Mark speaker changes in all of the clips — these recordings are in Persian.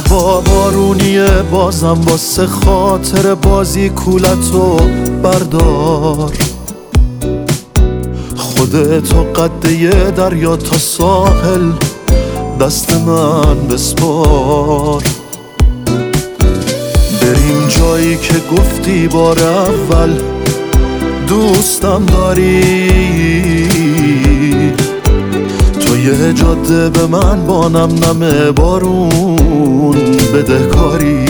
Speaker 1: هوا بارونیه بازم واسه خاطر بازی کولتو بردار. خودتو قد یه دریا تا ساحل دست من بسپار. بریم جایی که گفتی بار اول دوستم داری. تو یه جاده به من با نم بارون بدهکاری.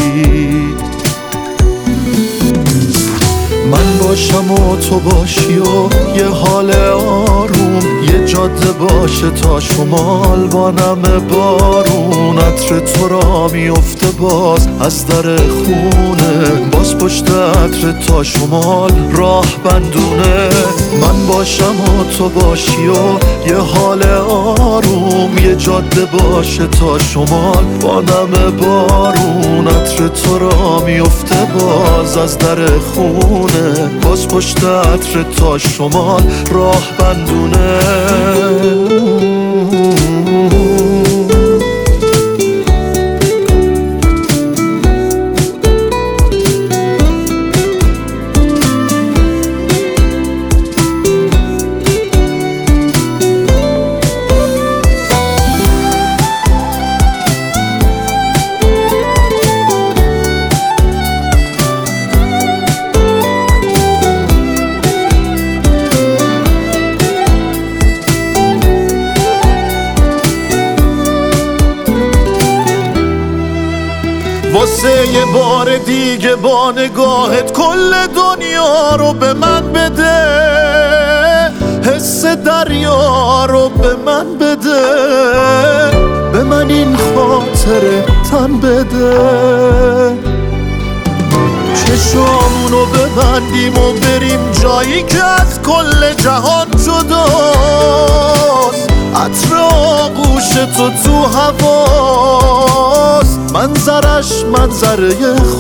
Speaker 1: من باشم و تو باشی و یه حال آروم، یه جاده باشه تا شمال با نم بارون. عطر تو را میفته باز از در خونه، باز پشت عطر تا شمال راه بندونه. من باشم و تو باشی و یه حال آروم، یه جاده باشه تا شمال با نم بارون. عطر تو را میفته باز از در خونه، باز پشت عطر تا شمال راه بندونه. واسه یه بار دیگه با نگاهت کل دنیا رو به من بده، حس دریا رو به من بده، به من این خاطره تن بده. چشامونو ببندیم و بریم جایی که از کل جهان جداست. عطر آغوش تو هواست، منظرش منظره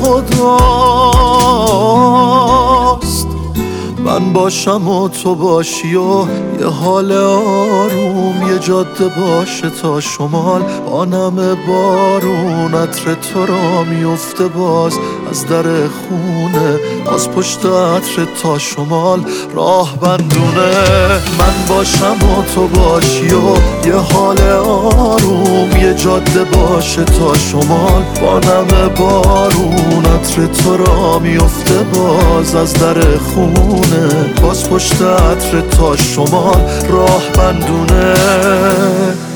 Speaker 1: خداست. من باشم و تو باشی و یه حال آروم، یه جاده باشه تا شمال با نم بارون. عطر تو را میفته باز از در خونه، باز پشت عطر تا شمال راه بندونه. من باشم و تو باشی و یه حال آروم، یه جاده باشه تا شمال با نم بارون. عطر تو را میفته باز از در خونه، باز پشت عطر تا شمال راه بندونه.